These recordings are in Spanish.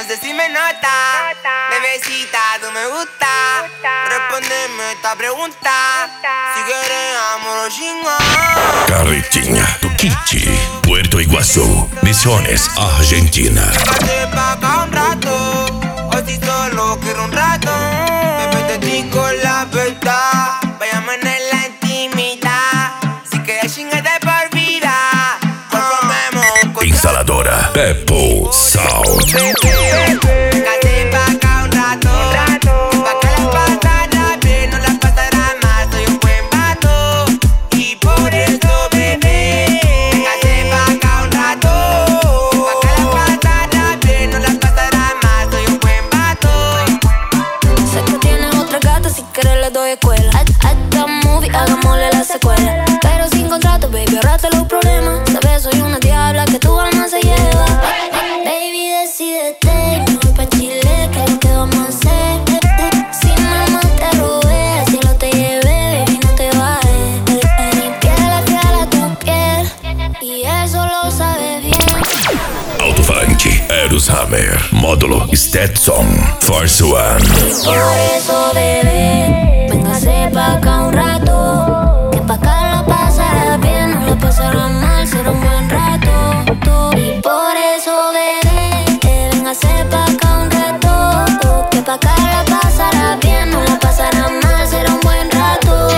sé si me nota, bebecita, tú me gusta. Respóndeme esta pregunta. Si quieres amor o chingón. Carretinha, Tuquichi, Puerto Iguazú, Misiones, Argentina. Pásate pa' acá un rato, o si solo quiero un rato. Me meto ti con la verdad, vayamos en la intimidad. Si quieres chingarte por vida, conformemos con Instaladora Peppo Sound. Pásate pa' acá un rato, pa' que la pasará bien, no la pasará mal. Soy un buen vato, y por eso, bebé, pásate pa' acá un rato, pa' que la pasará bien, no la pasará mal. Soy un buen vato. Sé que tienes otra gata, si quieres le doy escuela. Hasta movie, hagámosle la secuela. Pero sin contrato, baby, ahorrate los problemas. Sabes, soy una diabla que tu alma se lleva. Baby, decídete, no voy pa' Chile, que es lo que vamos a hacer. Si mamá te robé, si no te llevé, baby, no te bajes. Mi piel es fiel a tu piel, y eso lo sabes bien. Alto-falante Eros Hammer, módulo Stetson, Force One. Por eso, bebé, véngase pa' acá un rato, que pa' acá la pasará bien, no la pasará mal, será un buen rato. Y por eso, bebé, véngase pa' acá un rato, que pa' acá la pasará bien, no la pasará mal, será un buen rato.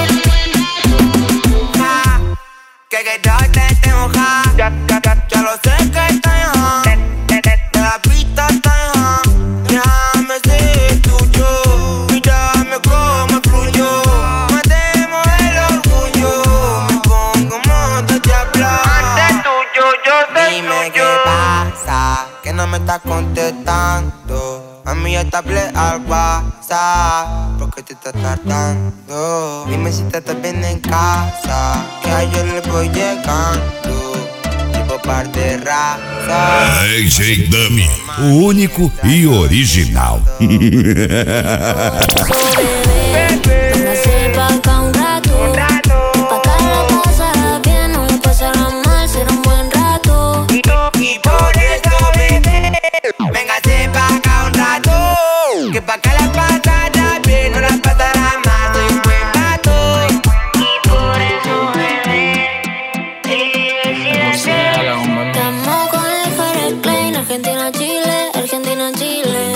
Que yo te tengo ja. Ya lo sé que estás ja. De la pista estás ja. Déjame ser tuyo. Mírame cómo fluyo. Matemos el orgullo. Me pongo modo diablo. Antes tuyo, yo soy dime tuyo. Qué pasa, que no me estás contestando. A mí ya te hablé al WhatsApp, porque te estás tardando. Dime si te estás bien en casa, que ayer le voy llegando. Tipo par de raza. AJ Dummy, o único e original. Véngase pa' acá un rato, pa' acá la pasará bien, no la pasará mal, será un buen rato. Y por eso, bebé, véngase pa' acá un rato, que pa' acá la pasará bien, no la pasará mal, soy un buen vato. Y por eso, bebé, estamos con el Fair Klein, Argentina, Chile, Argentina, Chile.